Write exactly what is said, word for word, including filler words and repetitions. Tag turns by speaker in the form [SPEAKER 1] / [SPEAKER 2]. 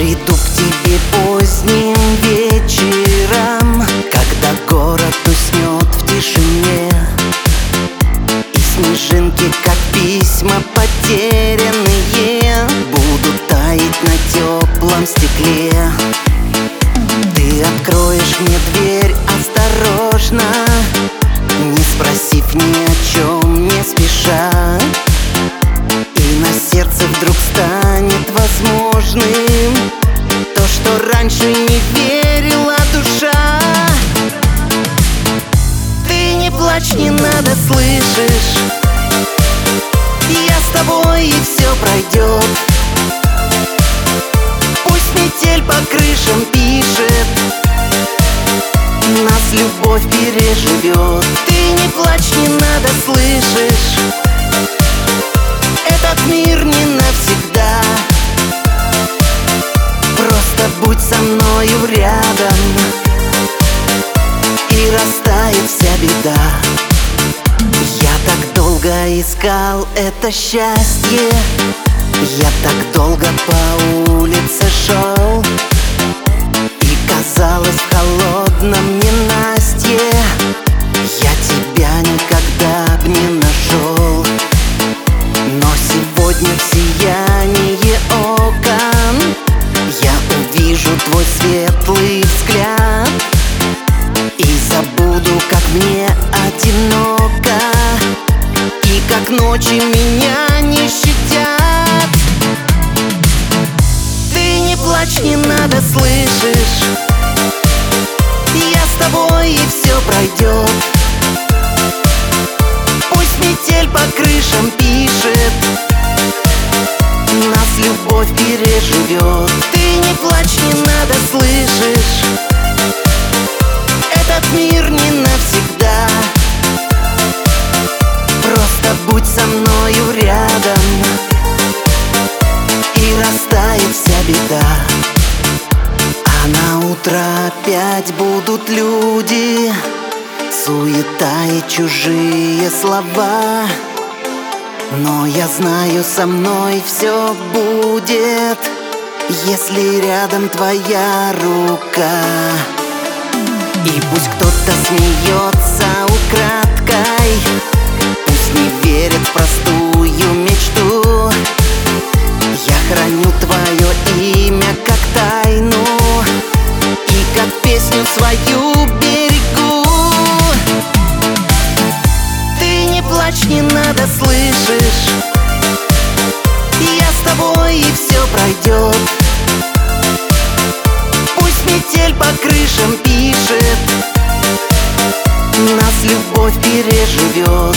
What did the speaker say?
[SPEAKER 1] Приду к тебе поздним вечером, когда город уснет в тишине, и снежинки, как письма потерянные, будут таять на теплом стекле. Ты откроешь мне дверь осторожно, не спросив ни о чем, не спеша, и на сердце вдруг станет возможным то, что раньше не верила душа. Ты не плачь, не надо, слышишь? Я с тобой, и все пройдет. Пусть метель по крышам пишет, нас любовь переживет. Ты не плачь, не надо, слышишь? Этот мир не навсегда. Просто будь со мною рядом, и растает вся беда. Я так долго искал это счастье, я так долго по улице шел, и казалось в холодном ненастье я тебя никогда б не нашел. Но сегодня в сиянии окон я увижу твой светлый взгляд, и забуду, как мне одиноко, и как ночи меня не щадят. Ты не плачь, не надо, слышишь? Я с тобой, и все пройдет. Пусть метель по крышам пишет, нас любовь переживет. Ты не плачь, не надо, слышишь? Этот мир не навсегда. Просто будь со мною рядом, и растает вся беда. А на утро опять будут люди, суета и чужие слова. Но я знаю, со мной все будет, если рядом твоя рука. И пусть кто-то смеется украдкой, пусть не верит в простую мечту, я храню твое имя как тайну, и как песню свою берегу. Ты не плачь, не надо, слышишь? Я с тобой, и все пройдет. Пусть метель по крышам пишет, нас любовь переживет.